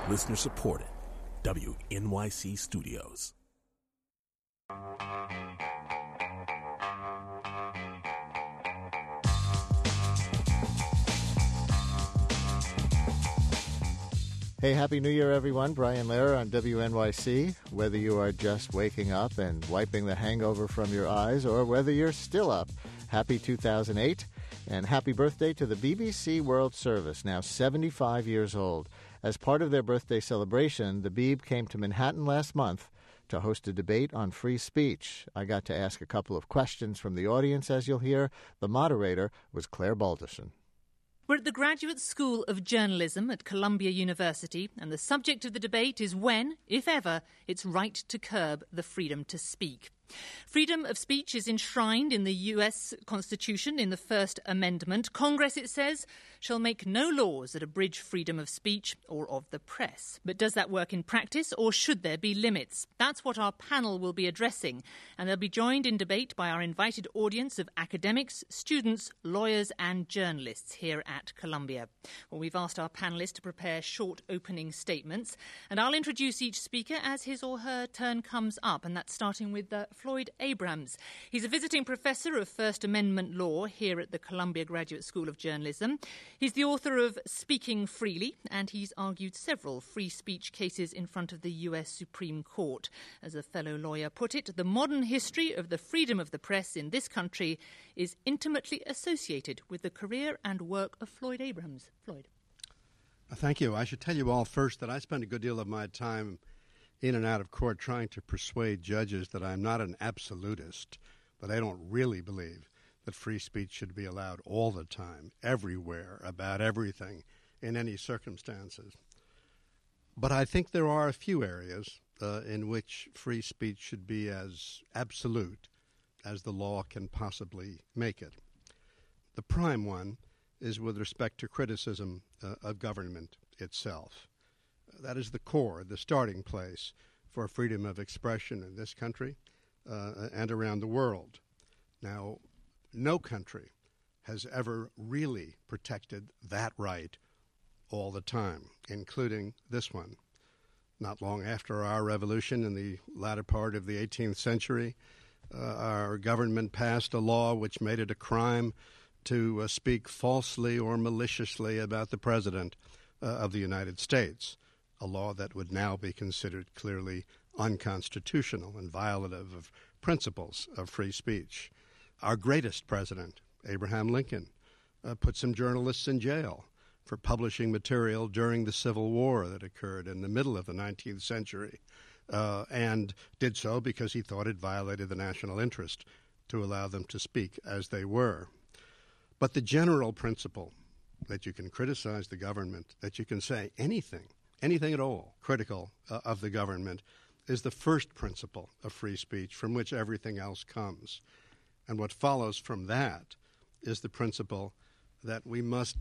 Listener supported. WNYC Studios. Hey, Happy New Year, everyone. Brian Lehrer on WNYC. Whether you are just waking up and wiping the hangover from your eyes or whether you're still up, happy 2008 and happy birthday to the BBC World Service, now 75 years old. As part of their birthday celebration, the Beeb came to Manhattan last month to host a debate on free speech. I got to ask a couple of questions from the audience, as you'll hear. The moderator was Claire Balderson. We're at the Graduate School of Journalism at Columbia University, and the subject of the debate is when, if ever, it's right to curb the freedom to speak. Freedom of speech is enshrined in the U.S. Constitution in the First Amendment. Congress, it says, shall make no laws that abridge freedom of speech or of the press. But does that work in practice, or should there be limits? That's what our panel will be addressing, and they'll be joined in debate by our invited audience of academics, students, lawyers and journalists here at Columbia. Well, we've asked our panellists to prepare short opening statements, and I'll introduce each speaker as his or her turn comes up, and that's starting with Floyd Abrams. He's a visiting professor of First Amendment law here at the Columbia Graduate School of Journalism. He's the author of Speaking Freely, and he's argued several free speech cases in front of the U.S. Supreme Court. As a fellow lawyer put it, the modern history of the freedom of the press in this country is intimately associated with the career and work of Floyd Abrams. Floyd. Thank you. I should tell you all first that I spend a good deal of my time in and out of court trying to persuade judges that I'm not an absolutist, that I don't really believe that free speech should be allowed all the time, everywhere, about everything, in any circumstances. But I think there are a few areas in which free speech should be as absolute as the law can possibly make it. The prime one is with respect to criticism of government itself. That is the core, the starting place for freedom of expression in this country and around the world. Now, no country has ever really protected that right all the time, including this one. Not long after our revolution in the latter part of the 18th century, our government passed a law which made it a crime to speak falsely or maliciously about the President of the United States, a law that would now be considered clearly unconstitutional and violative of principles of free speech. Our greatest president, Abraham Lincoln, put some journalists in jail for publishing material during the Civil War that occurred in the middle of the 19th century, and did so because he thought it violated the national interest to allow them to speak as they were. But the general principle that you can criticize the government, that you can say anything at all critical of the government, is the first principle of free speech from which everything else comes. And what follows from that is the principle that we must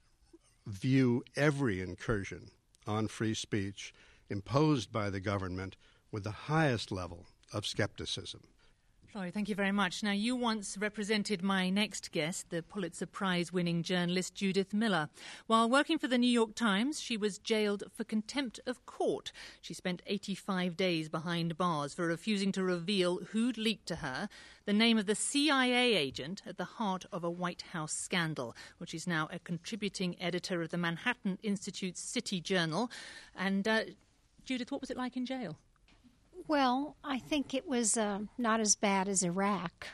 view every incursion on free speech imposed by the government with the highest level of skepticism. Floyd, thank you very much. Now, you once represented my next guest, the Pulitzer Prize-winning journalist Judith Miller. While working for the New York Times, she was jailed for contempt of court. She spent 85 days behind bars for refusing to reveal who'd leaked to her the name of the CIA agent at the heart of a White House scandal, which is now a contributing editor of the Manhattan Institute's City Journal. And, Judith, what was it like in jail? Well, I think it was not as bad as Iraq,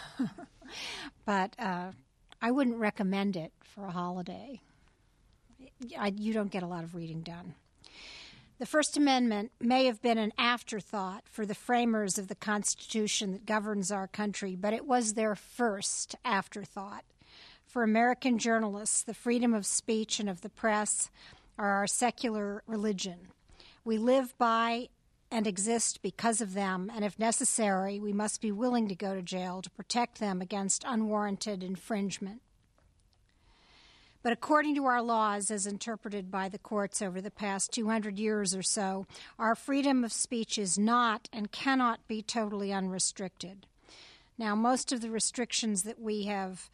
but I wouldn't recommend it for a holiday. You don't get a lot of reading done. The First Amendment may have been an afterthought for the framers of the Constitution that governs our country, but it was their first afterthought. For American journalists, the freedom of speech and of the press are our secular religion. We live by and exist because of them, and if necessary, we must be willing to go to jail to protect them against unwarranted infringement. But according to our laws, as interpreted by the courts over the past 200 years or so, our freedom of speech is not and cannot be totally unrestricted. Now, most of the restrictions that we have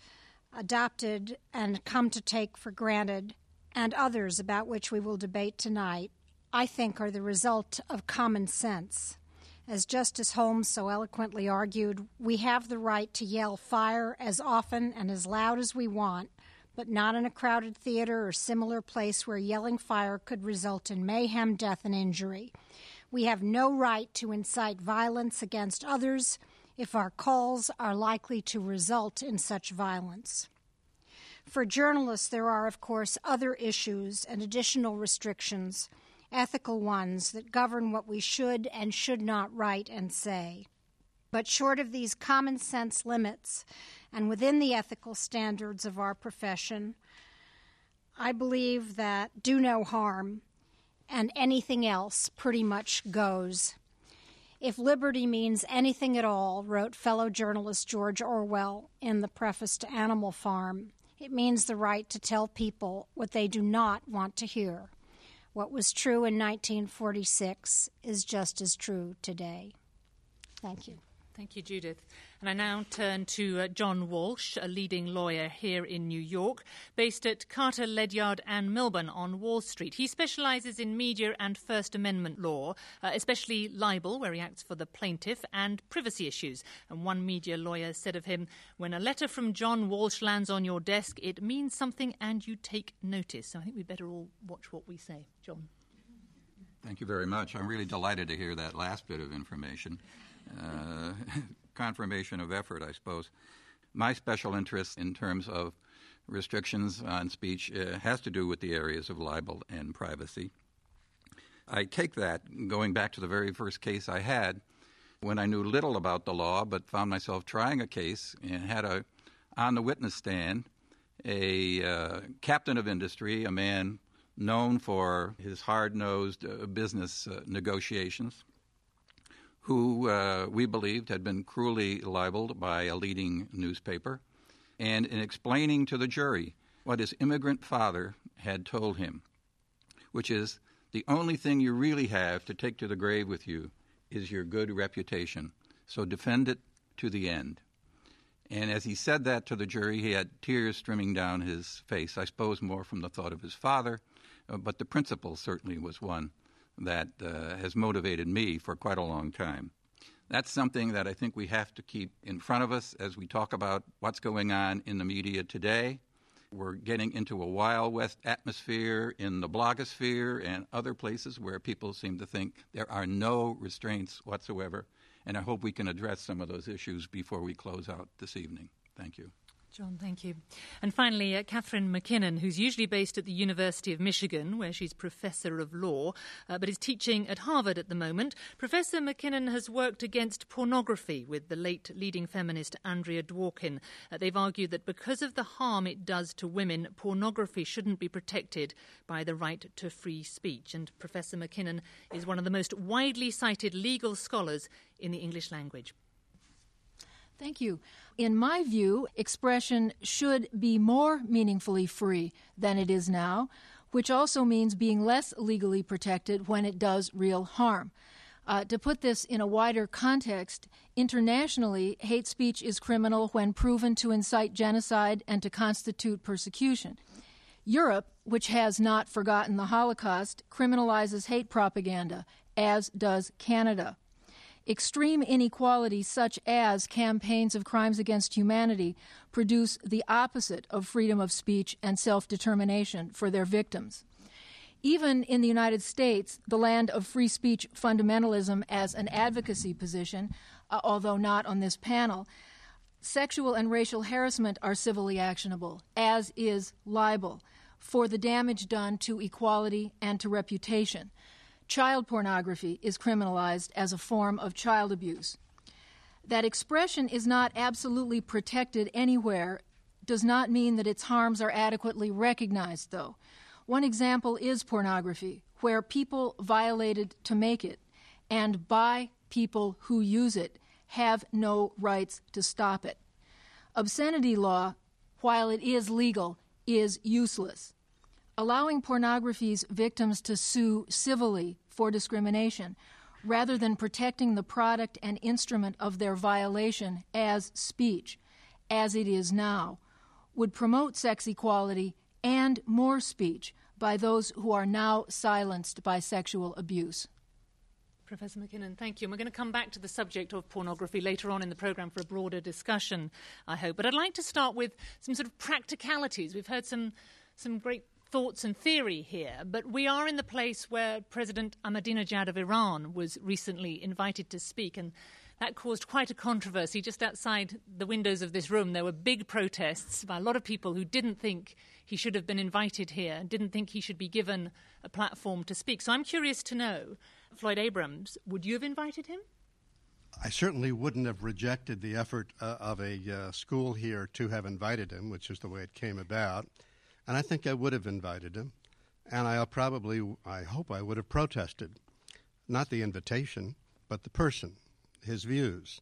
adopted and come to take for granted, and others about which we will debate tonight, I think, are the result of common sense. As Justice Holmes so eloquently argued, we have the right to yell fire as often and as loud as we want, but not in a crowded theater or similar place where yelling fire could result in mayhem, death, and injury. We have no right to incite violence against others if our calls are likely to result in such violence. For journalists, there are, of course, other issues and additional restrictions, ethical ones, that govern what we should and should not write and say. But short of these common sense limits, and within the ethical standards of our profession, I believe that do no harm, and anything else pretty much goes. If liberty means anything at all, wrote fellow journalist George Orwell in the preface to Animal Farm, it means the right to tell people what they do not want to hear. What was true in 1946 is just as true today. Thank you. Thank you, Judith. And I now turn to John Walsh, a leading lawyer here in New York, based at Carter, Ledyard and Milburn on Wall Street. He specialises in media and First Amendment law, especially libel, where he acts for the plaintiff, and privacy issues. And one media lawyer said of him, "When a letter from John Walsh lands on your desk, it means something and you take notice." So I think we'd better all watch what we say. John. Thank you very much. I'm really delighted to hear that last bit of information. Confirmation of effort, I suppose. My special interest in terms of restrictions on speech has to do with the areas of libel and privacy. I take that, going back to the very first case I had, when I knew little about the law but found myself trying a case and had on the witness stand a captain of industry, a man known for his hard-nosed business negotiations, who we believed had been cruelly libeled by a leading newspaper, and in explaining to the jury what his immigrant father had told him, which is the only thing you really have to take to the grave with you is your good reputation, so defend it to the end. And as he said that to the jury, he had tears streaming down his face, I suppose more from the thought of his father, but the principle certainly was one that has motivated me for quite a long time. That's something that I think we have to keep in front of us as we talk about what's going on in the media today. We're getting into a Wild West atmosphere in the blogosphere and other places where people seem to think there are no restraints whatsoever, and I hope we can address some of those issues before we close out this evening. Thank you. John, thank you. And finally, Catherine McKinnon, who's usually based at the University of Michigan, where she's Professor of Law, but is teaching at Harvard at the moment. Professor McKinnon has worked against pornography with the late leading feminist Andrea Dworkin. They've argued that because of the harm it does to women, pornography shouldn't be protected by the right to free speech. And Professor McKinnon is one of the most widely cited legal scholars in the English language. Thank you. In my view, expression should be more meaningfully free than it is now, which also means being less legally protected when it does real harm. To put this in a wider context, internationally, hate speech is criminal when proven to incite genocide and to constitute persecution. Europe, which has not forgotten the Holocaust, criminalizes hate propaganda, as does Canada. Extreme inequalities such as campaigns of crimes against humanity produce the opposite of freedom of speech and self-determination for their victims. Even in the United States, the land of free speech fundamentalism as an advocacy position, although not on this panel, sexual and racial harassment are civilly actionable, as is libel, for the damage done to equality and to reputation. Child pornography is criminalized as a form of child abuse. That expression is not absolutely protected anywhere does not mean that its harms are adequately recognized, though. One example is pornography, where people violated to make it, and by people who use it, have no rights to stop it. Obscenity law, while it is legal, is useless. Allowing pornography's victims to sue civilly for discrimination, rather than protecting the product and instrument of their violation as speech, as it is now, would promote sex equality and more speech by those who are now silenced by sexual abuse. Professor McKinnon, thank you. And we're going to come back to the subject of pornography later on in the programme for a broader discussion, I hope. But I'd like to start with some sort of practicalities. We've heard some great thoughts and theory here, but we are in the place where President Ahmadinejad of Iran was recently invited to speak, and that caused quite a controversy. Just outside the windows of this room, there were big protests by a lot of people who didn't think he should have been invited here and didn't think he should be given a platform to speak. So I'm curious to know, Floyd Abrams, would you have invited him? I certainly wouldn't have rejected the effort of a school here to have invited him, which is the way it came about. And I think I would have invited him. And I hope I would have protested. Not the invitation, but the person, his views.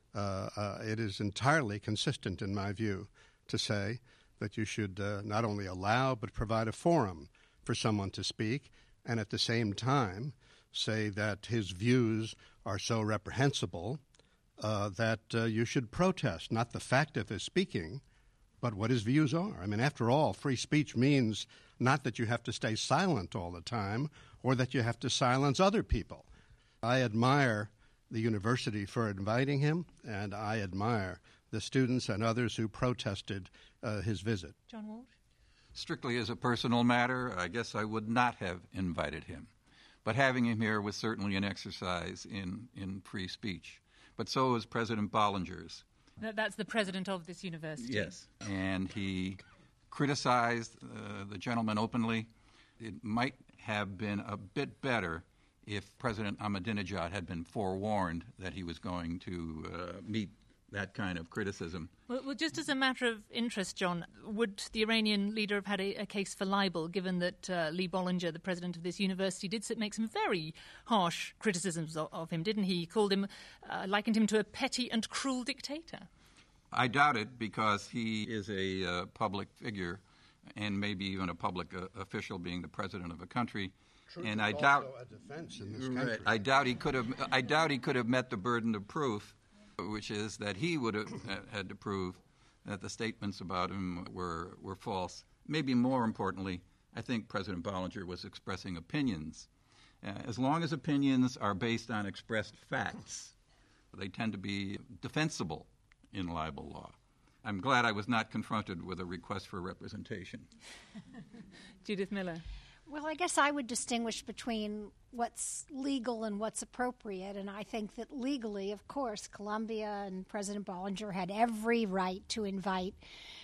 It is entirely consistent, in my view, to say that you should not only allow but provide a forum for someone to speak, and at the same time say that his views are so reprehensible that you should protest, not the fact of his speaking, but what his views are. I mean, after all, free speech means not that you have to stay silent all the time or that you have to silence other people. I admire the university for inviting him, and I admire the students and others who protested his visit. John Walsh? Strictly as a personal matter, I guess I would not have invited him. But having him here was certainly an exercise in free speech. But so was President Bollinger's. That's the president of this university. Yes. And he criticized the gentleman openly. It might have been a bit better if President Ahmadinejad had been forewarned that he was going to meet that kind of criticism. Well, just as a matter of interest, John, would the Iranian leader have had a case for libel, given that Lee Bollinger, the president of this university, did make some very harsh criticisms of him, didn't he? He called him, likened him to a petty and cruel dictator. I doubt it, because he is a public figure and maybe even a public official, being the president of a country. Truth and is I also doubt a defense in this country. I doubt he could have met the burden of proof, which is that he would have had to prove that the statements about him were false. Maybe more importantly, I think President Bollinger was expressing opinions. As long as opinions are based on expressed facts, they tend to be defensible in libel law. I'm glad I was not confronted with a request for representation. Judith Miller. Well, I guess I would distinguish between what's legal and what's appropriate, and I think that legally, of course, Columbia and President Bollinger had every right to invite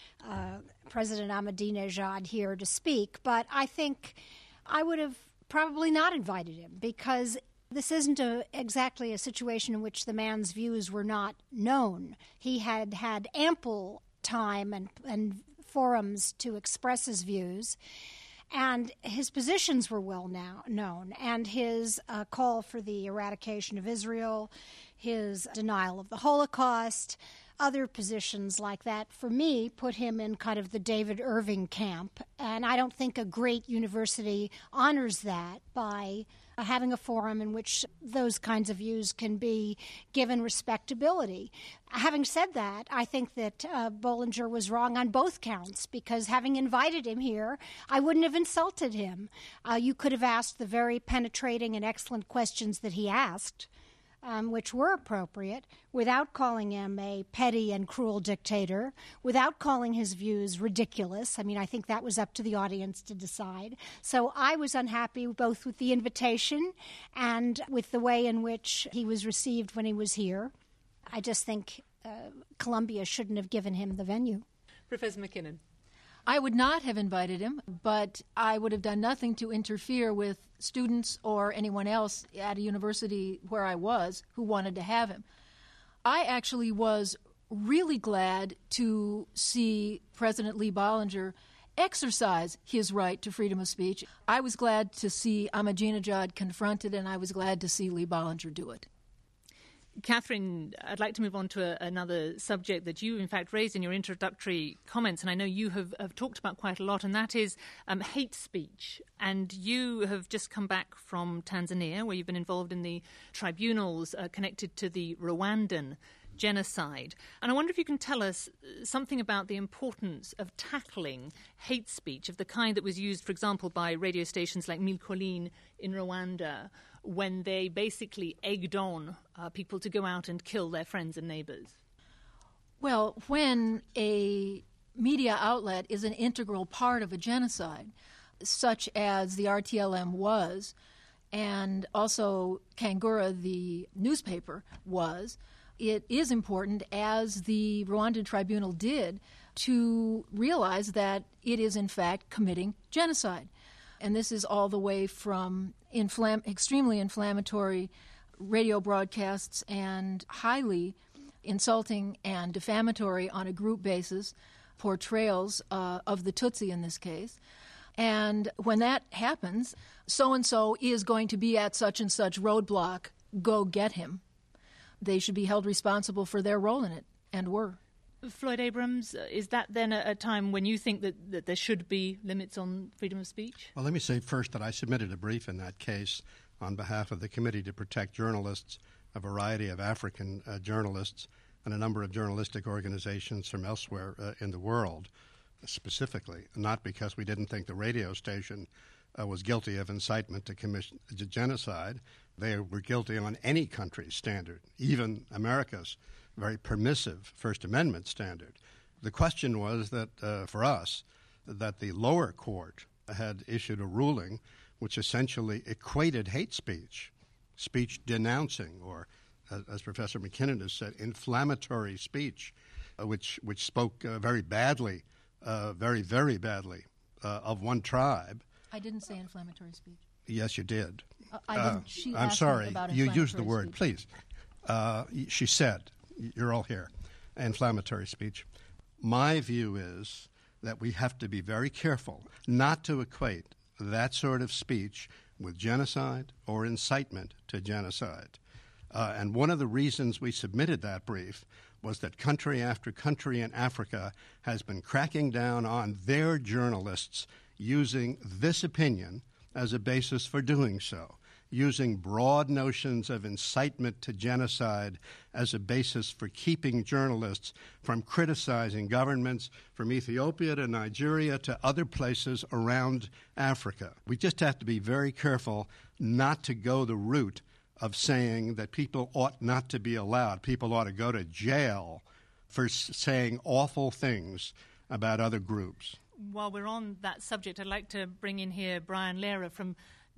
President Ahmadinejad here to speak, but I think I would have probably not invited him, because this isn't exactly a situation in which the man's views were not known. He had had ample time and forums to express his views, and his positions were well known, and his call for the eradication of Israel, his denial of the Holocaust, other positions like that, for me, put him in kind of the David Irving camp. And I don't think a great university honors that by having a forum in which those kinds of views can be given respectability. Having said that, I think that Bollinger was wrong on both counts, because having invited him here, I wouldn't have insulted him. You could have asked the very penetrating and excellent questions that he asked, which were appropriate, without calling him a petty and cruel dictator, without calling his views ridiculous. I mean, I think that was up to the audience to decide. So I was unhappy both with the invitation and with the way in which he was received when he was here. I just think Columbia shouldn't have given him the venue. Professor McKinnon. I would not have invited him, but I would have done nothing to interfere with students or anyone else at a university where I was who wanted to have him. I actually was really glad to see President Lee Bollinger exercise his right to freedom of speech. I was glad to see Ahmadinejad confronted, and I was glad to see Lee Bollinger do it. Catherine, I'd like to move on to another subject that you, in fact, raised in your introductory comments, and I know you have talked about quite a lot, and that is hate speech. And you have just come back from Tanzania, where you've been involved in the tribunals connected to the Rwandan genocide. And I wonder if you can tell us something about the importance of tackling hate speech of the kind that was used, for example, by radio stations like Mille Collines in Rwanda, when they basically egged on people to go out and kill their friends and neighbors. Well, when a media outlet is an integral part of a genocide, such as the RTLM was, and also Kangura, the newspaper, was, it is important, as the Rwandan tribunal did, to realize that it is in fact committing genocide. And this is all the way from extremely inflammatory radio broadcasts and highly insulting and defamatory on a group basis portrayals of the Tutsi in this case. And when that happens, so-and-so is going to be at such and such roadblock, go get him. They should be held responsible for their role in it, and were. Floyd Abrams, is that then a time when you think that there should be limits on freedom of speech? Well, let me say first that I submitted a brief in that case on behalf of the Committee to Protect Journalists, a variety of African journalists, and a number of journalistic organizations from elsewhere in the world, specifically, not because we didn't think the radio station was guilty of incitement to commit genocide. They were guilty on any country's standard, even America's very permissive First Amendment standard. The question was that, for us, that the lower court had issued a ruling which essentially equated hate speech, speech denouncing, or, as Professor McKinnon has said, inflammatory speech, which spoke very badly, very, very badly, of one tribe. I didn't say inflammatory speech. Yes, you did. I didn't. She I'm asked sorry. me about You used the inflammatory word, speech. please. She said, you're all here, inflammatory speech. My view is that we have to be very careful not to equate that sort of speech with genocide or incitement to genocide. And one of the reasons we submitted that brief was that country after country in Africa has been cracking down on their journalists using this opinion as a basis for doing so, using broad notions of incitement to genocide as a basis for keeping journalists from criticizing governments from Ethiopia to Nigeria to other places around Africa. We just have to be very careful not to go the route of saying that people ought not to be allowed. People ought to go to jail for saying awful things about other groups. While we're on that subject, I'd like to bring in here Brian Lehrer from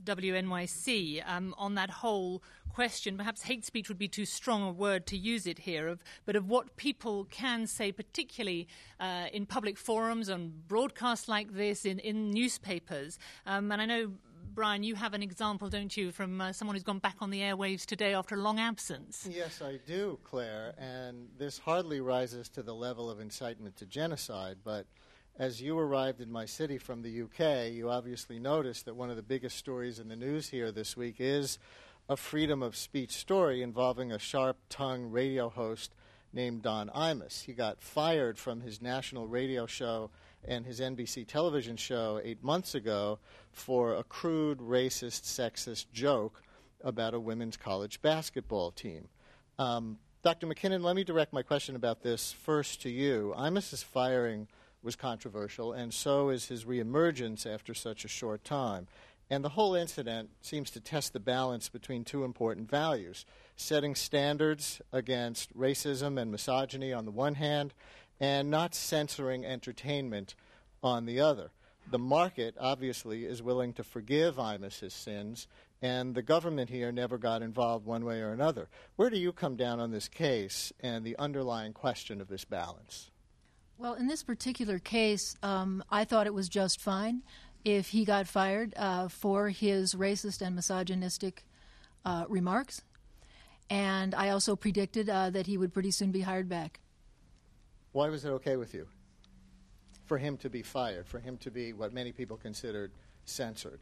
WNYC on that whole question. Perhaps hate speech would be too strong a word to use it here, but of what people can say, particularly in public forums, on broadcasts like this, in newspapers. And I know, Brian, you have an example, don't you, from someone who's gone back on the airwaves today after a long absence? Yes, I do, Claire, and this hardly rises to the level of incitement to genocide, but as you arrived in my city from the UK, you obviously noticed that one of the biggest stories in the news here this week is a freedom of speech story involving a sharp-tongued radio host named Don Imus. He got fired from his national radio show and his NBC television show 8 months ago for a crude, racist, sexist joke about a women's college basketball team. Dr. McKinnon, let me direct my question about this first to you. Imus's firing was controversial, and so is his reemergence after such a short time. And the whole incident seems to test the balance between two important values, setting standards against racism and misogyny on the one hand, and not censoring entertainment on the other. The market, obviously, is willing to forgive Imus's sins, and the government here never got involved one way or another. Where do you come down on this case and the underlying question of this balance? Well, in this particular case, I thought it was just fine if he got fired for his racist and misogynistic remarks. And I also predicted that he would pretty soon be hired back. Why was it okay with you? For him to be fired, for him to be what many people considered censored?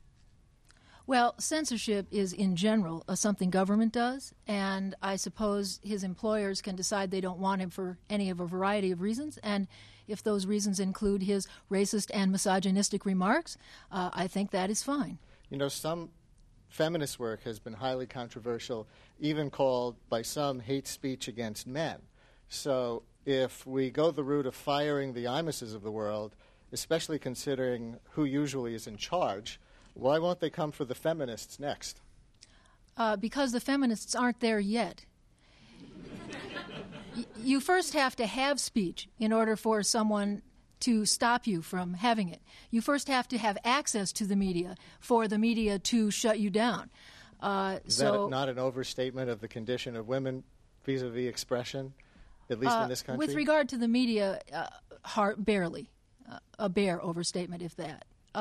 Well, censorship is, in general, something government does, and I suppose his employers can decide they don't want him for any of a variety of reasons, and if those reasons include his racist and misogynistic remarks, I think that is fine. You know, some feminist work has been highly controversial, even called by some hate speech against men. So if we go the route of firing the Imuses of the world, especially considering who usually is in charge, why won't they come for the feminists next? Because the feminists aren't there yet. You first have to have speech in order for someone to stop you from having it. You first have to have access to the media for the media to shut you down. Is that not an overstatement of the condition of women vis-a-vis expression, at least in this country? With regard to the media, barely. A bare overstatement, if that.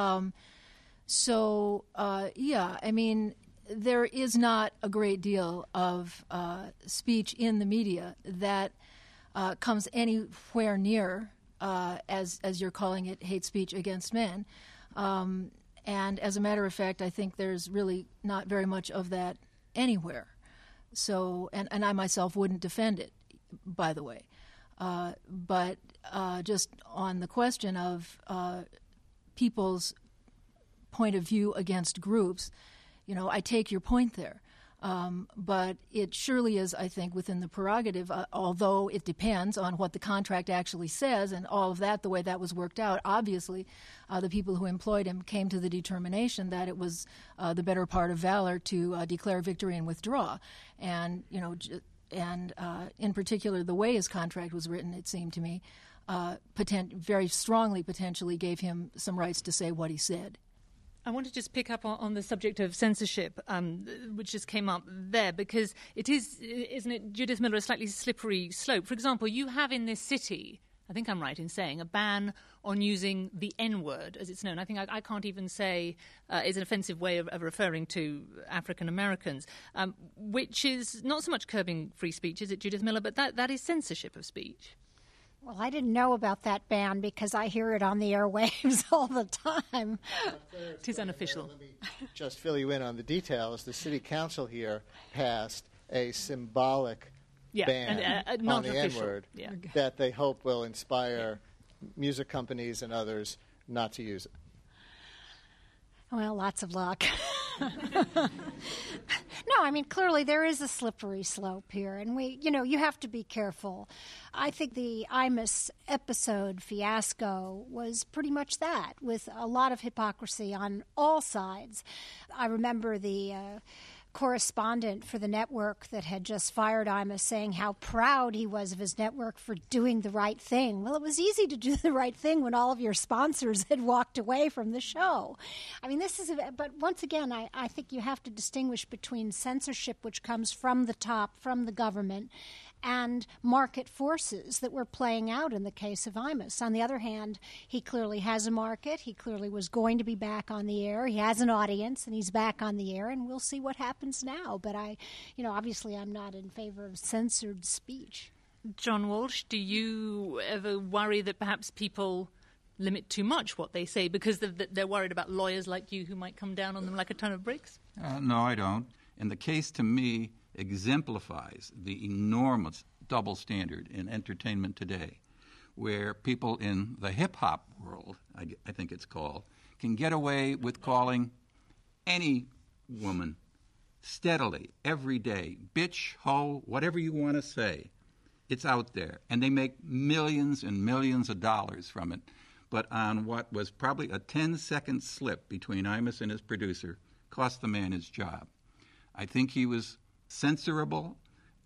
There is not a great deal of speech in the media that comes anywhere near, as you're calling it, hate speech against men. And as a matter of fact, I think there's really not very much of that anywhere. So, and I myself wouldn't defend it, by the way. But just on the question of people's point of view against groups, I take your point there. But it surely is, I think, within the prerogative, although it depends on what the contract actually says and all of that, the way that was worked out. Obviously, the people who employed him came to the determination that it was the better part of valor to declare victory and withdraw. And, in particular, the way his contract was written, it seemed to me, very strongly potentially gave him some rights to say what he said. I want to just pick up on the subject of censorship, which just came up there, because it is, isn't it, Judith Miller, a slightly slippery slope? For example, you have in this city, I think I'm right in saying, a ban on using the N-word, as it's known. I think I can't even say is an offensive way of referring to African Americans, which is not so much curbing free speech, is it, Judith Miller, but that is censorship of speech. Well, I didn't know about that ban because I hear it on the airwaves all the time. It is unofficial. Let me just fill you in on the details. The City Council here passed a symbolic ban on the N-word that they hope will inspire music companies and others not to use it. Well, lots of luck. No, I mean, clearly there is a slippery slope here, and you have to be careful. I think the Imus episode fiasco was pretty much that, with a lot of hypocrisy on all sides. I remember the correspondent for the network that had just fired Imus saying how proud he was of his network for doing the right thing. Well, it was easy to do the right thing when all of your sponsors had walked away from the show. I mean, but once again, I think you have to distinguish between censorship, which comes from the top, from the government, and market forces that were playing out in the case of Imus. On the other hand, he clearly has a market. He clearly was going to be back on the air. He has an audience, and he's back on the air, and we'll see what happens now. But obviously I'm not in favor of censored speech. John Walsh, do you ever worry that perhaps people limit too much what they say because they're worried about lawyers like you who might come down on them like a ton of bricks? No, I don't. And the case, to me, exemplifies the enormous double standard in entertainment today, where people in the hip-hop world, I think it's called, can get away with calling any woman steadily, every day, bitch, hoe, whatever you want to say. It's out there, and they make millions and millions of dollars from it. But on what was probably a 10-second slip between Imus and his producer, cost the man his job. I think he was censurable.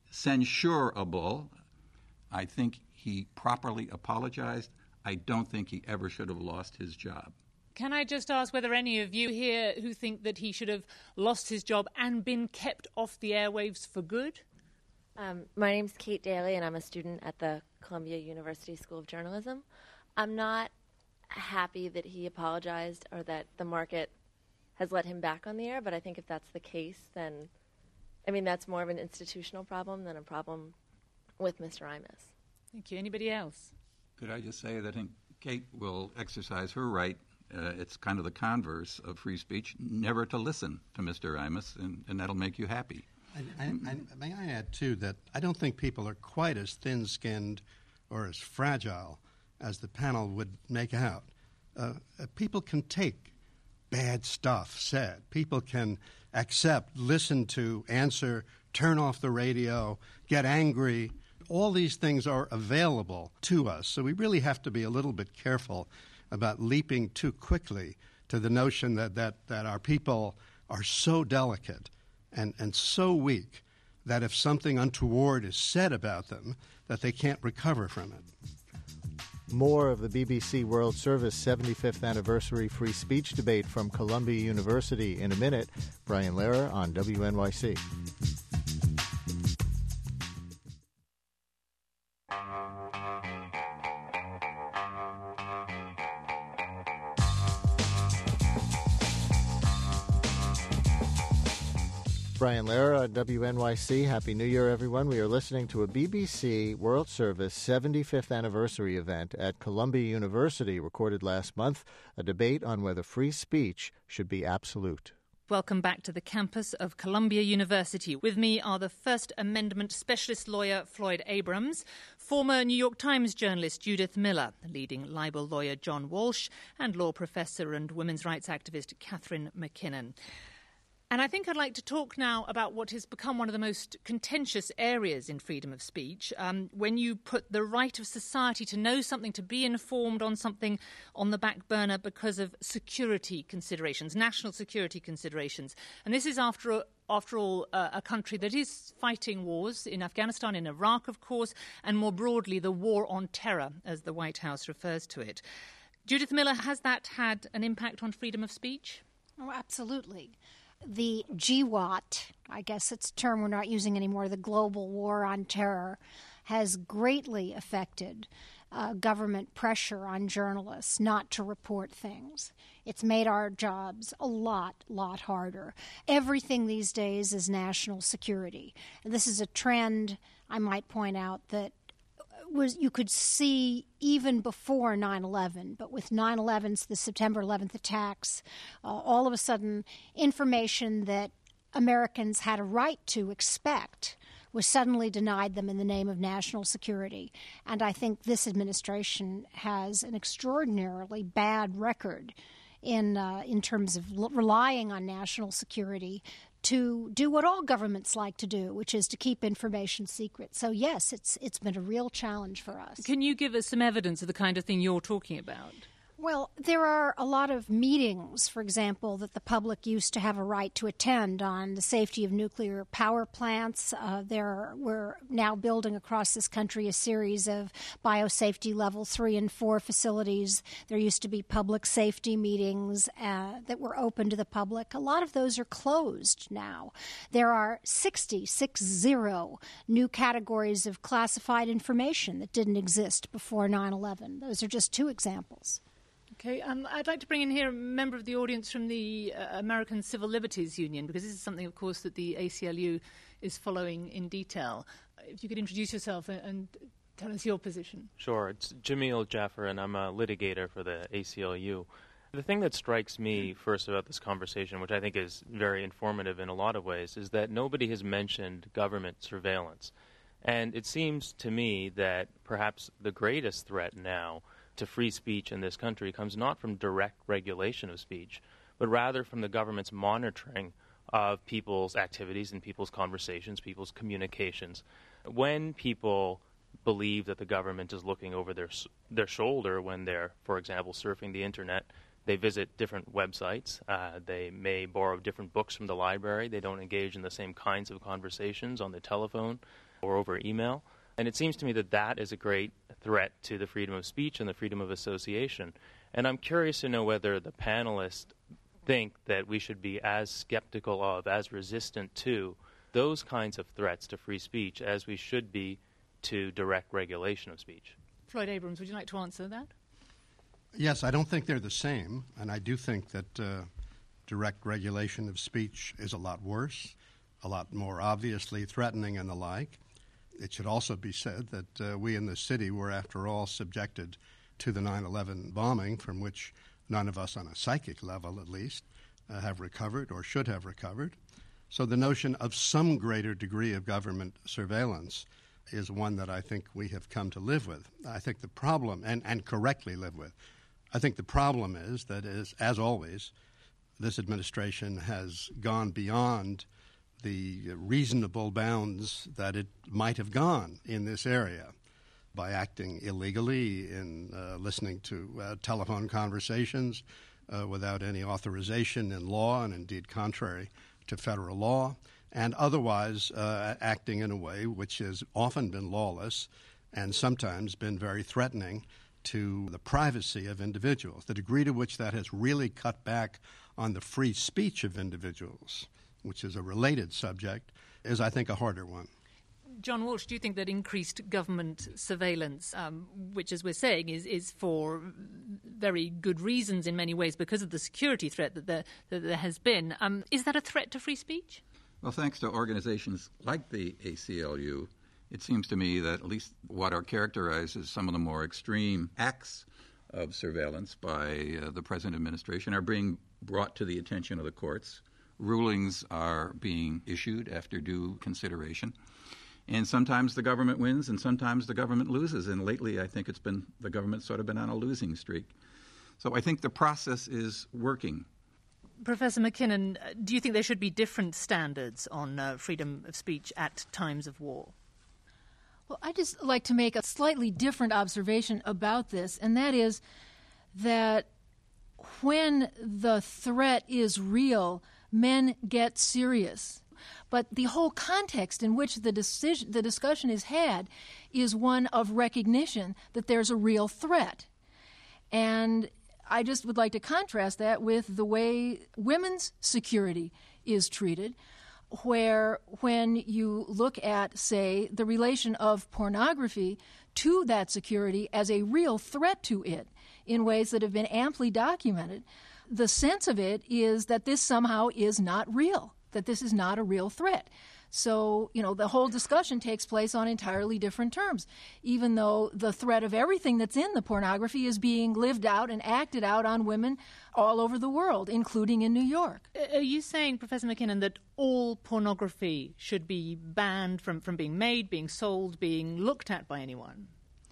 I think he properly apologized. I don't think he ever should have lost his job. Can I just ask whether any of you here who think that he should have lost his job and been kept off the airwaves for good? My name's Kate Daly, and I'm a student at the Columbia University School of Journalism. I'm not happy that he apologized or that the market has let him back on the air, but I think if that's the case, then, that's more of an institutional problem than a problem with Mr. Imus. Thank you. Anybody else? Could I just say that I think Kate will exercise her right. It's kind of the converse of free speech, never to listen to Mr. Imus, and that'll make you happy. May I add, too, that I don't think people are quite as thin-skinned or as fragile as the panel would make out. People can take bad stuff said. People can accept, listen to, answer, turn off the radio, get angry. All these things are available to us. So we really have to be a little bit careful about leaping too quickly to the notion that our people are so delicate and so weak that if something untoward is said about them, that they can't recover from it. More of the BBC World Service 75th Anniversary Free Speech Debate from Columbia University in a minute. Brian Lehrer on WNYC. Brian Lehrer on WNYC. Happy New Year, everyone. We are listening to a BBC World Service 75th Anniversary event at Columbia University, recorded last month, a debate on whether free speech should be absolute. Welcome back to the campus of Columbia University. With me are the First Amendment specialist lawyer Floyd Abrams, former New York Times journalist Judith Miller, leading libel lawyer John Walsh, and law professor and women's rights activist Catherine McKinnon. And I think I'd like to talk now about what has become one of the most contentious areas in freedom of speech, when you put the right of society to know something, to be informed on something on the back burner because of security considerations, national security considerations. And this is, after all, a country that is fighting wars in Afghanistan, in Iraq, of course, and more broadly, the war on terror, as the White House refers to it. Judith Miller, has that had an impact on freedom of speech? Oh, absolutely. The GWOT, I guess it's a term we're not using anymore, the global war on terror, has greatly affected government pressure on journalists not to report things. It's made our jobs a lot harder. Everything these days is national security. This is a trend, I might point out, that you could see even before 9/11, but with 9/11's, the September 11th attacks, all of a sudden information that Americans had a right to expect was suddenly denied them in the name of national security. And I think this administration has an extraordinarily bad record in terms of relying on national security to do what all governments like to do, which is to keep information secret. So, yes, it's been a real challenge for us. Can you give us some evidence of the kind of thing you're talking about? Well, there are a lot of meetings, for example, that the public used to have a right to attend on the safety of nuclear power plants. We're now building across this country a series of biosafety level 3 and 4 facilities. There used to be public safety meetings that were open to the public. A lot of those are closed now. There are 60 new categories of classified information that didn't exist before 9/11. Those are just two examples. Okay, I'd like to bring in here a member of the audience from the American Civil Liberties Union, because this is something, of course, that the ACLU is following in detail. If you could introduce yourself and tell us your position. Sure. It's Jamil Jaffer, and I'm a litigator for the ACLU. The thing that strikes me first about this conversation, which I think is very informative in a lot of ways, is that nobody has mentioned government surveillance. And it seems to me that perhaps the greatest threat now to free speech in this country comes not from direct regulation of speech, but rather from the government's monitoring of people's activities and people's conversations, people's communications. When people believe that the government is looking over their shoulder when they're, for example, surfing the internet, they visit different websites. They may borrow different books from the library. They don't engage in the same kinds of conversations on the telephone or over email. And it seems to me that that is a great threat to the freedom of speech and the freedom of association. And I'm curious to know whether the panelists think that we should be as skeptical of, as resistant to those kinds of threats to free speech as we should be to direct regulation of speech. Floyd Abrams, would you like to answer that? Yes, I don't think they're the same, and I do think that direct regulation of speech is a lot worse, a lot more obviously threatening and the like. It should also be said that we in the city were, after all, subjected to the 9/11 bombing, from which none of us on a psychic level, at least, have recovered or should have recovered. So the notion of some greater degree of government surveillance is one that I think we have come to live with. I think the problem, and correctly live with, I think the problem is that, as always, this administration has gone beyond the reasonable bounds that it might have gone in this area by acting illegally in listening to telephone conversations without any authorization in law, and indeed contrary to federal law, and otherwise acting in a way which has often been lawless and sometimes been very threatening to the privacy of individuals. The degree to which that has really cut back on the free speech of individuals, which is a related subject, is, I think, a harder one. John Walsh, do you think that increased government surveillance, which, as we're saying, is for very good reasons in many ways because of the security threat that there has been, is that a threat to free speech? Well, thanks to organizations like the ACLU, it seems to me that at least what are characterized as some of the more extreme acts of surveillance by the present administration are being brought to the attention of the courts. Rulings are being issued after due consideration. And sometimes the government wins and sometimes the government loses. And lately I think the government's sort of been on a losing streak. So I think the process is working. Professor McKinnon, do you think there should be different standards on freedom of speech at times of war? Well, I'd just like to make a slightly different observation about this, and that is that when the threat is real, men get serious. But the whole context in which the discussion is had is one of recognition that there's a real threat. And I just would like to contrast that with the way women's security is treated, where when you look at, say, the relation of pornography to that security as a real threat to it in ways that have been amply documented, the sense of it is that this somehow is not real, that this is not a real threat. So, the whole discussion takes place on entirely different terms, even though the threat of everything that's in the pornography is being lived out and acted out on women all over the world, including in New York. Are you saying, Professor McKinnon, that all pornography should be banned from being made, being sold, being looked at by anyone?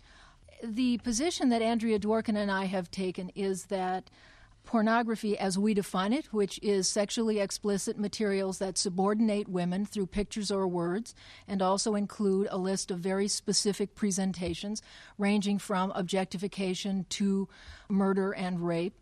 The position that Andrea Dworkin and I have taken is that pornography, as we define it, which is sexually explicit materials that subordinate women through pictures or words, and also include a list of very specific presentations ranging from objectification to murder and rape,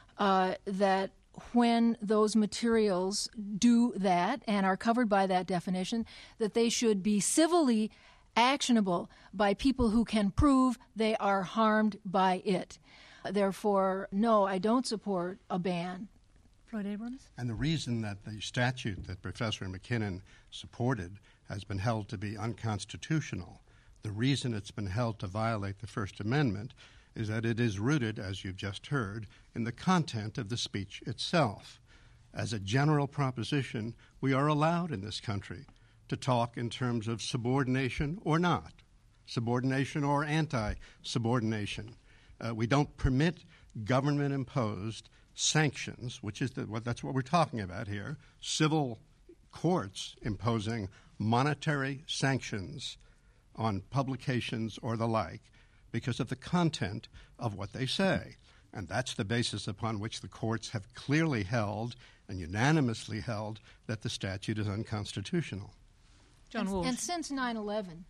that when those materials do that and are covered by that definition, that they should be civilly actionable by people who can prove they are harmed by it. Therefore, no, I don't support a ban. Floyd Abrams? And the reason that the statute that Professor McKinnon supported has been held to be unconstitutional, the reason it's been held to violate the First Amendment, is that it is rooted, as you've just heard, in the content of the speech itself. As a general proposition, we are allowed in this country to talk in terms of subordination or not, subordination or anti-subordination. We don't permit government-imposed sanctions, which is that's what we're talking about here, civil courts imposing monetary sanctions on publications or the like because of the content of what they say. And that's the basis upon which the courts have clearly held and unanimously held that the statute is unconstitutional. John Walsh. And since 9/11,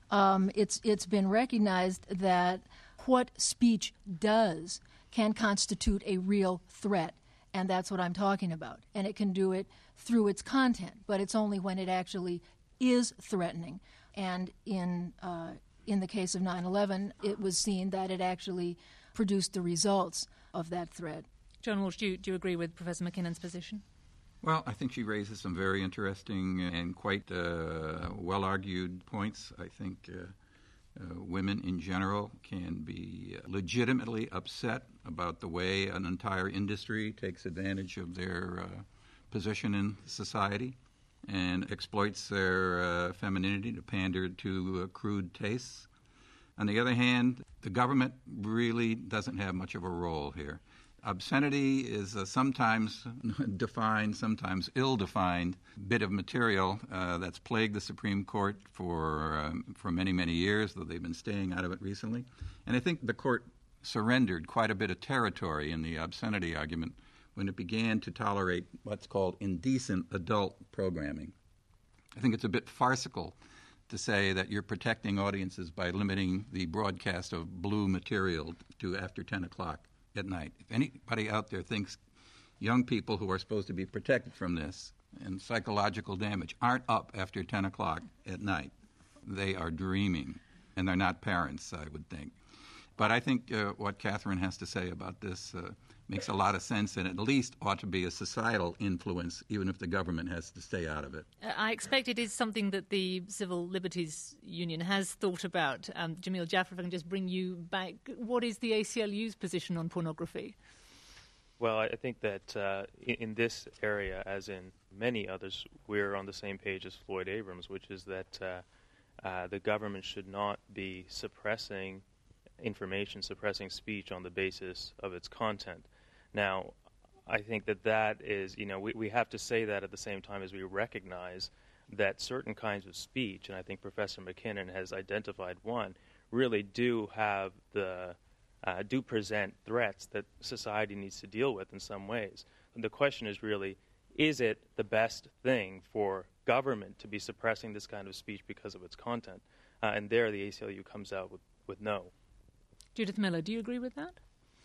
it's been recognized that what speech does can constitute a real threat, and that's what I'm talking about. And it can do it through its content, but it's only when it actually is threatening. And in the case of 9/11, it was seen that it actually produced the results of that threat. John Walsh, do you agree with Professor McKinnon's position? Well, I think she raises some very interesting and quite well-argued points. I think women in general can be legitimately upset about the way an entire industry takes advantage of their position in society and exploits their femininity to pander to crude tastes. On the other hand, the government really doesn't have much of a role here. Obscenity is a sometimes defined, sometimes ill-defined bit of material that's plagued the Supreme Court for many, many years, though they've been staying out of it recently. And I think the court surrendered quite a bit of territory in the obscenity argument when it began to tolerate what's called indecent adult programming. I think it's a bit farcical to say that you're protecting audiences by limiting the broadcast of blue material to after 10 o'clock at night. If anybody out there thinks young people who are supposed to be protected from this and psychological damage aren't up after 10 o'clock at night, they are dreaming, and they're not parents, I would think. But I think what Catherine has to say about this makes a lot of sense, and at least ought to be a societal influence, even if the government has to stay out of it. I expect it is something that the Civil Liberties Union has thought about. Jamil Jaffer, if I can just bring you back, what is the ACLU's position on pornography? Well, I think that in this area, as in many others, we're on the same page as Floyd Abrams, which is that the government should not be suppressing information, suppressing speech on the basis of its content. Now, I think that is, we have to say that at the same time as we recognize that certain kinds of speech, and I think Professor McKinnon has identified one, really do have do present threats that society needs to deal with in some ways. And the question is really, is it the best thing for government to be suppressing this kind of speech because of its content? And there the ACLU comes out with no. Judith Miller, do you agree with that?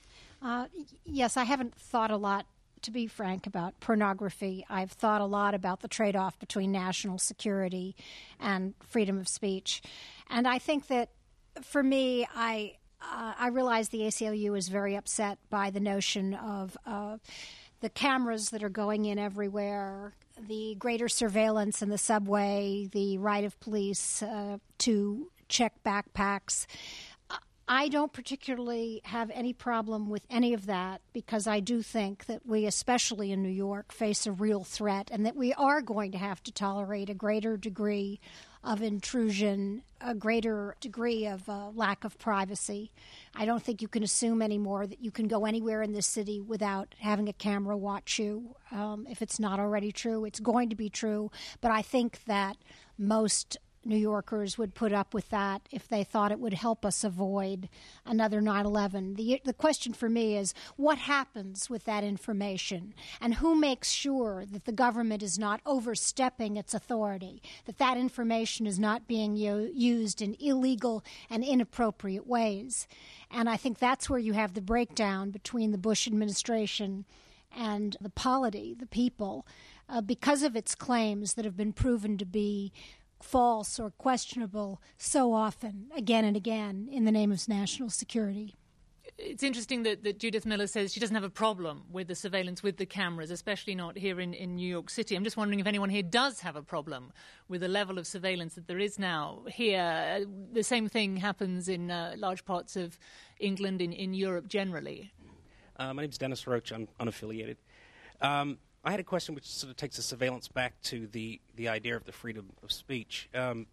Yes, I haven't thought a lot, to be frank, about pornography. I've thought a lot about the trade-off between national security and freedom of speech. And I think that, for me, I realize the ACLU is very upset by the notion of the cameras that are going in everywhere, the greater surveillance in the subway, the right of police to check backpacks. I don't particularly have any problem with any of that, because I do think that we, especially in New York, face a real threat, and that we are going to have to tolerate a greater degree of intrusion, a greater degree of lack of privacy. I don't think you can assume anymore that you can go anywhere in this city without having a camera watch you. If it's not already true, it's going to be true. But I think that most New Yorkers would put up with that if they thought it would help us avoid another 9/11. The question for me is, what happens with that information, and who makes sure that the government is not overstepping its authority, that that information is not being used in illegal and inappropriate ways? And I think that's where you have the breakdown between the Bush administration and the polity, the people, because of its claims that have been proven to be false or questionable so often, again and again, in the name of national security. It's interesting that Judith Miller says she doesn't have a problem with the surveillance, with the cameras, especially not here in New York City. I'm just wondering if anyone here does have a problem with the level of surveillance that there is now here. The same thing happens in large parts of England, in Europe generally. My name's Dennis Roach. I'm unaffiliated. I had a question which sort of takes the surveillance back to the idea of the freedom of speech.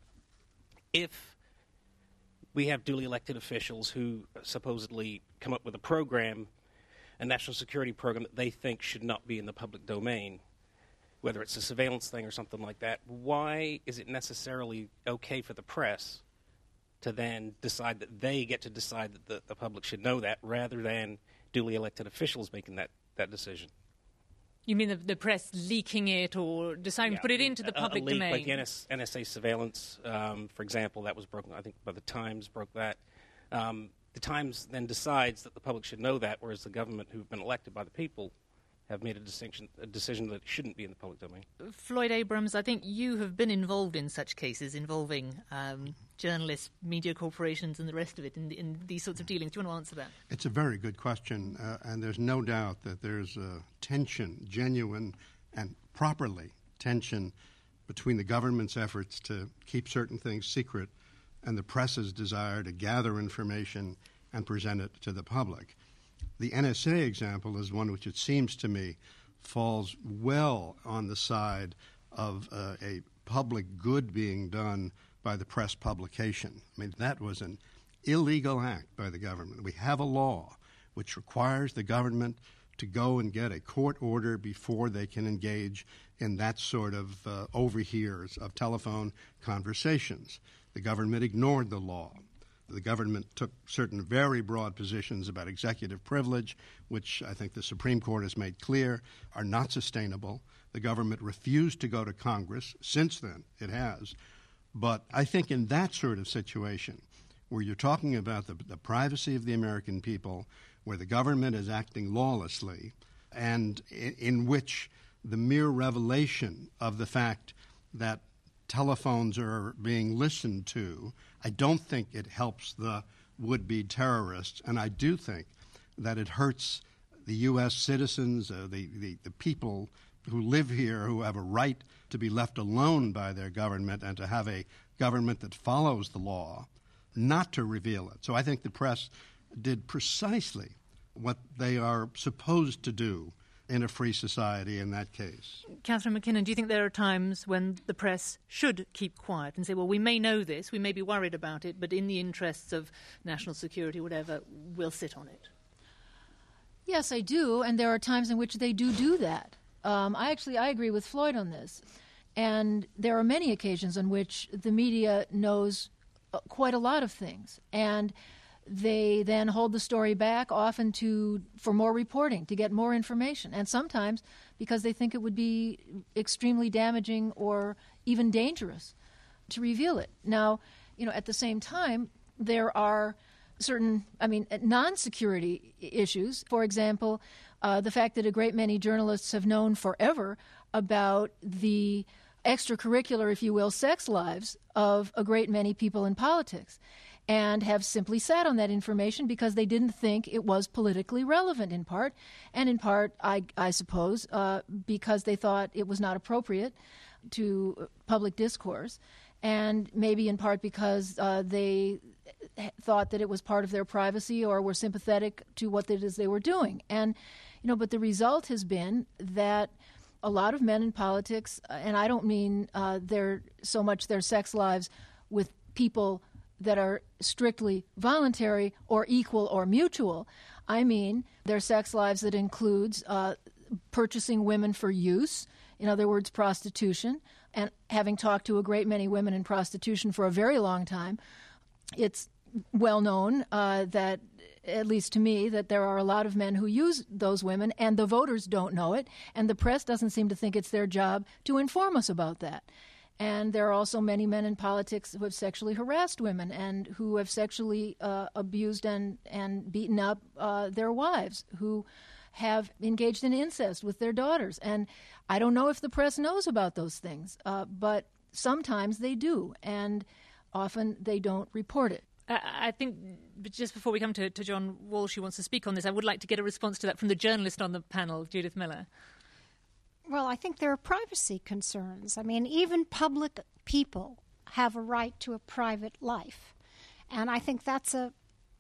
If we have duly elected officials who supposedly come up with a program, a national security program that they think should not be in the public domain, whether it's a surveillance thing or something like that, why is it necessarily okay for the press to then decide that they get to decide that the public should know that, rather than duly elected officials making that decision? You mean the press leaking it or deciding to put it into the public domain? Like NSA surveillance, for example, that was broken, I think, by the Times broke that. The Times then decides that the public should know that, whereas the government, who've been elected by the people, have made a decision that it shouldn't be in the public domain. Floyd Abrams, I think you have been involved in such cases involving journalists, media corporations, and the rest of it in these sorts of dealings. Do you want to answer that? It's a very good question, and there's no doubt that there's a tension, genuine and properly tension, between the government's efforts to keep certain things secret and the press's desire to gather information and present it to the public. The NSA example is one which, it seems to me, falls well on the side of a public good being done by the press publication. I mean, that was an illegal act by the government. We have a law which requires the government to go and get a court order before they can engage in that sort of overhears of telephone conversations. The government ignored the law. The government took certain very broad positions about executive privilege, which I think the Supreme Court has made clear are not sustainable. The government refused to go to Congress. Since then, it has. But I think in that sort of situation, where you're talking about the privacy of the American people, where the government is acting lawlessly, and in which the mere revelation of the fact that telephones are being listened to, I don't think it helps the would-be terrorists, and I do think that it hurts the U.S. citizens, the people who live here, who have a right to be left alone by their government and to have a government that follows the law, not to reveal it. So I think the press did precisely what they are supposed to do in a free society in that case. Catherine McKinnon, do you think there are times when the press should keep quiet and say, well, we may know this, we may be worried about it, but in the interests of national security, whatever, we'll sit on it? Yes, I do, and there are times in which they do that. I agree with Floyd on this. And there are many occasions on which the media knows quite a lot of things, and they then hold the story back, often for more reporting, to get more information, and sometimes because they think it would be extremely damaging or even dangerous to reveal it. Now, at the same time, there are certain, non-security issues. For example, the fact that a great many journalists have known forever about the extracurricular, if you will, sex lives of a great many people in politics, and have simply sat on that information because they didn't think it was politically relevant in part, and in part, I suppose, because they thought it was not appropriate to public discourse, and maybe in part because they thought that it was part of their privacy or were sympathetic to what it is they were doing. And, but the result has been that a lot of men in politics, and I don't mean their sex lives with people that are strictly voluntary or equal or mutual. I mean their sex lives that includes purchasing women for use, in other words, prostitution. And having talked to a great many women in prostitution for a very long time, it's well known that, at least to me, that there are a lot of men who use those women, and the voters don't know it, and the press doesn't seem to think it's their job to inform us about that. And there are also many men in politics who have sexually harassed women and who have sexually abused and beaten up their wives, who have engaged in incest with their daughters. And I don't know if the press knows about those things, but sometimes they do, and often they don't report it. I think just before we come to John Walsh, who wants to speak on this, I would like to get a response to that from the journalist on the panel, Judith Miller. Well, I think there are privacy concerns. Even public people have a right to a private life. And I think that's a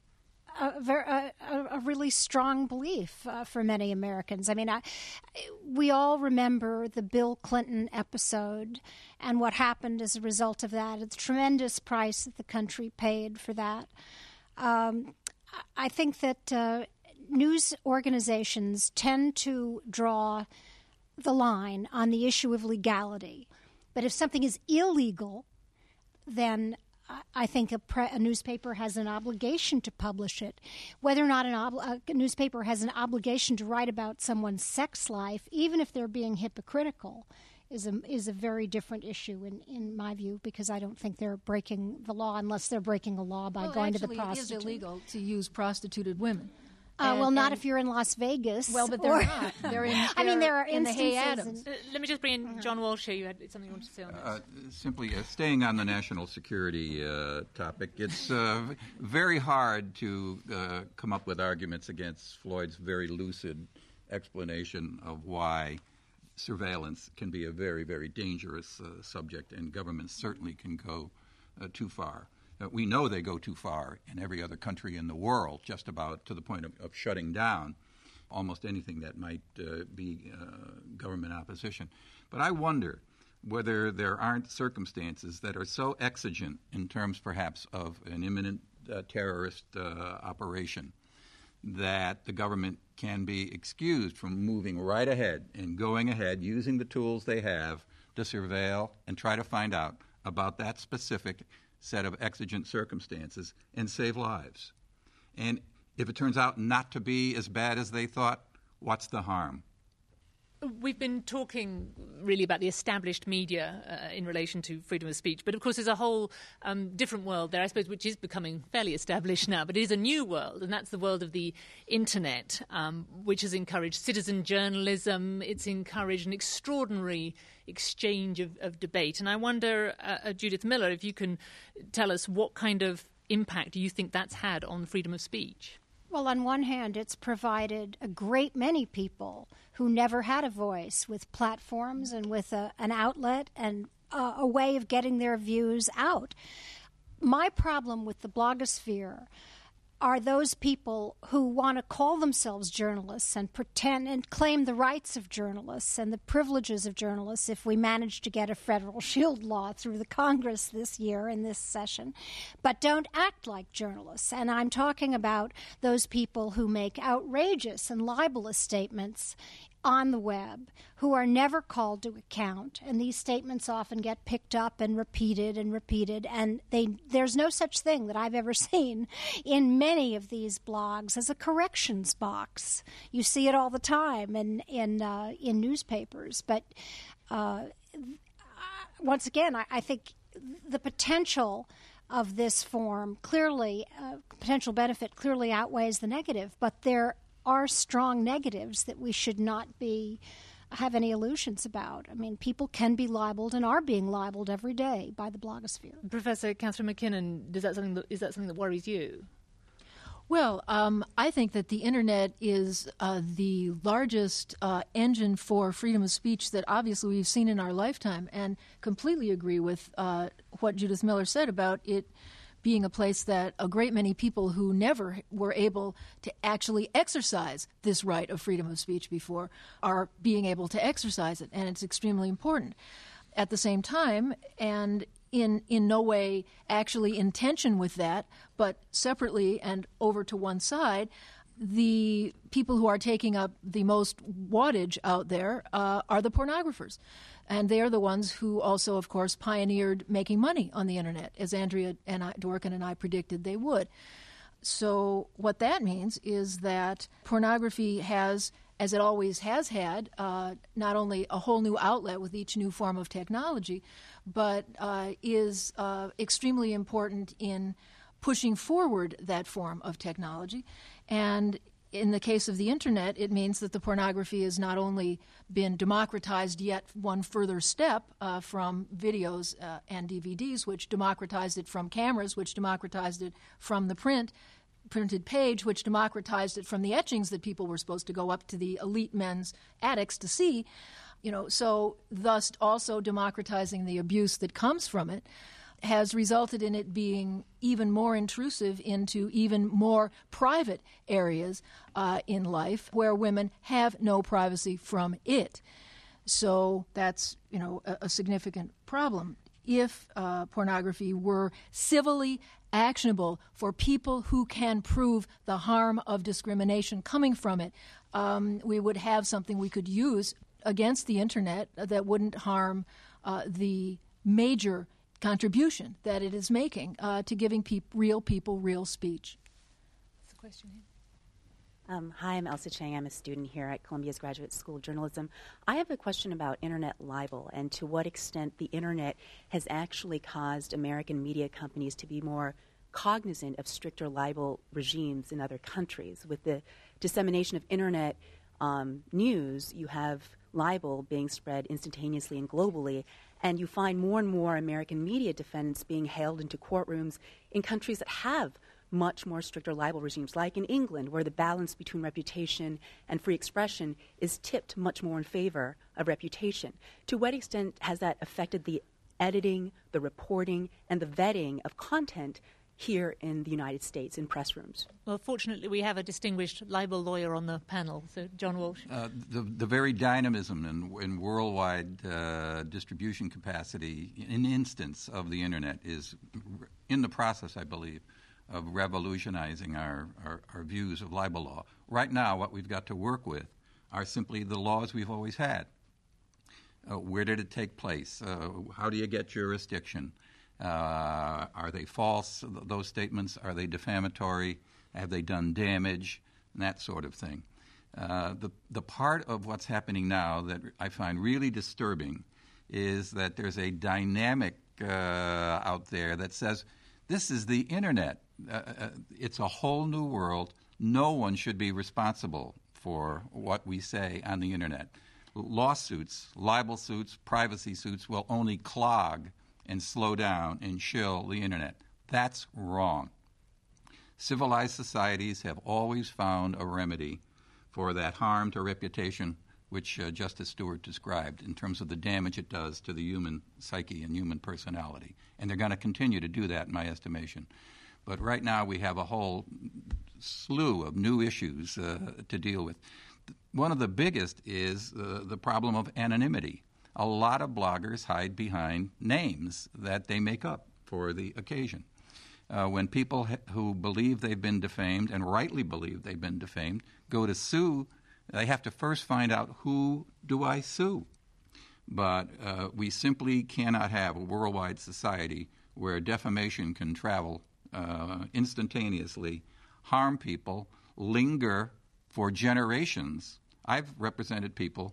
really strong belief for many Americans. We all remember the Bill Clinton episode and what happened as a result of that. It's a tremendous price that the country paid for that. I think that news organizations tend to draw the line on the issue of legality. But if something is illegal, then I think a newspaper has an obligation to publish it. Whether or not a newspaper has an obligation to write about someone's sex life, even if they're being hypocritical, is a very different issue in my view, because I don't think they're breaking the law unless they're breaking a law by going to the prostitute. It is illegal to use prostituted women. Not if you're in Las Vegas. Well, but they're not. There are instances. The Hay Adams. Let me just bring in John Walsh here. You had something you wanted to say on this. Simply staying on the national security topic, it's very hard to come up with arguments against Floyd's very lucid explanation of why surveillance can be a very, very dangerous subject, and governments certainly can go too far. We know they go too far in every other country in the world, just about to the point of shutting down almost anything that might be government opposition. But I wonder whether there aren't circumstances that are so exigent in terms perhaps of an imminent terrorist operation that the government can be excused from moving right ahead and going ahead using the tools they have to surveil and try to find out about that specific set of exigent circumstances and save lives. And if it turns out not to be as bad as they thought, what's the harm? We've been talking really about the established media in relation to freedom of speech, but of course there's a whole different world there, I suppose, which is becoming fairly established now, but it is a new world, and that's the world of the internet, which has encouraged citizen journalism. It's encouraged an extraordinary exchange of debate. And I wonder, Judith Miller, if you can tell us what kind of impact do you think that's had on freedom of speech? Well, on one hand, it's provided a great many people who never had a voice with platforms and with an outlet and a way of getting their views out. My problem with the blogosphere are those people who want to call themselves journalists and pretend and claim the rights of journalists and the privileges of journalists if we manage to get a federal shield law through the Congress this year in this session, but don't act like journalists. And I'm talking about those people who make outrageous and libelous statements on the web, who are never called to account, and these statements often get picked up and repeated, and there's no such thing that I've ever seen in many of these blogs as a corrections box. You see it all the time in newspapers, but once again, I think the potential of this form clearly, potential benefit clearly outweighs the negative, but there are strong negatives that we should not have any illusions about. I mean, people can be libeled and are being libeled every day by the blogosphere. Professor Catherine McKinnon, is that something that worries you? Well, I think that the Internet is the largest engine for freedom of speech that obviously we've seen in our lifetime, and completely agree with what Judith Miller said about it being a place that a great many people who never were able to actually exercise this right of freedom of speech before are being able to exercise it, and it's extremely important. At the same time, and in no way actually in tension with that, but separately and over to one side, the people who are taking up the most wattage out there are the pornographers. And they are the ones who also, of course, pioneered making money on the Internet, as Andrea and Dworkin and I predicted they would. So what that means is that pornography has, as it always has had, not only a whole new outlet with each new form of technology, but is extremely important in pushing forward that form of technology. And in the case of the Internet, it means that the pornography has not only been democratized yet one further step from videos and DVDs, which democratized it from cameras, which democratized it from the printed page, which democratized it from the etchings that people were supposed to go up to the elite men's attics to see, so thus also democratizing the abuse that comes from it, has resulted in it being even more intrusive into even more private areas in life where women have no privacy from it. So that's, a significant problem. If pornography were civilly actionable for people who can prove the harm of discrimination coming from it, we would have something we could use against the Internet that wouldn't harm the major contribution that it is making to giving real people real speech. That's the question here. Hi, I'm Elsa Chang. I'm a student here at Columbia's Graduate School of Journalism. I have a question about Internet libel and to what extent the Internet has actually caused American media companies to be more cognizant of stricter libel regimes in other countries. With the dissemination of Internet news, you have libel being spread instantaneously and globally, and you find more and more American media defendants being hailed into courtrooms in countries that have much more stricter libel regimes, like in England, where the balance between reputation and free expression is tipped much more in favor of reputation. To what extent has that affected the editing, the reporting, and the vetting of content here in the United States in press rooms? Well, fortunately, we have a distinguished libel lawyer on the panel, so John Walsh. The very dynamism in worldwide distribution capacity, in instance of the Internet, is in the process, I believe, of revolutionizing our views of libel law. Right now, what we've got to work with are simply the laws we've always had. Where did it take place? How do you get jurisdiction? Are they false, those statements? Are they defamatory? Have they done damage? And that sort of thing. The part of what's happening now that I find really disturbing is that there's a dynamic out there that says, this is the Internet. It's a whole new world. No one should be responsible for what we say on the Internet. Lawsuits, libel suits, privacy suits will only clog and slow down and chill the Internet. That's wrong. Civilized societies have always found a remedy for that harm to reputation which Justice Stewart described in terms of the damage it does to the human psyche and human personality. And they're going to continue to do that, in my estimation. But right now we have a whole slew of new issues to deal with. One of the biggest is the problem of anonymity. A lot of bloggers hide behind names that they make up for the occasion. When people who believe they've been defamed, and rightly believe they've been defamed, go to sue, they have to first find out, who do I sue? But we simply cannot have a worldwide society where defamation can travel instantaneously, harm people, linger for generations. I've represented people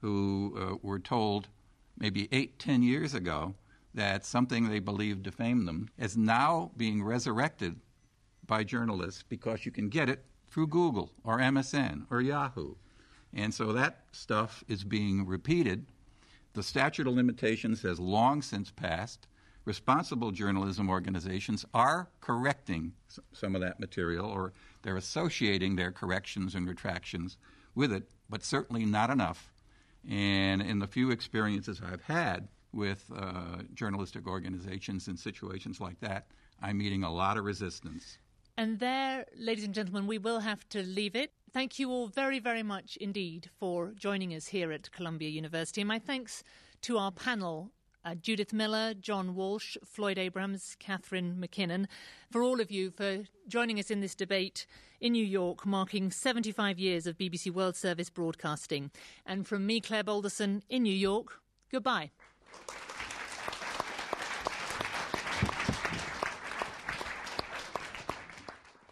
who were told maybe 8-10 years ago that something they believed defamed them is now being resurrected by journalists because you can get it through Google or MSN or Yahoo. And so that stuff is being repeated. The statute of limitations has long since passed. Responsible journalism organizations are correcting some of that material, or they're associating their corrections and retractions with it, but certainly not enough. And in the few experiences I've had with journalistic organizations in situations like that, I'm meeting a lot of resistance. And there, ladies and gentlemen, we will have to leave it. Thank you all very, very much indeed for joining us here at Columbia University. And my thanks to our panel, Judith Miller, John Walsh, Floyd Abrams, Catherine McKinnon, for all of you for joining us in this debate in New York, marking 75 years of BBC World Service broadcasting. And from me, Claire Balderson, in New York, goodbye.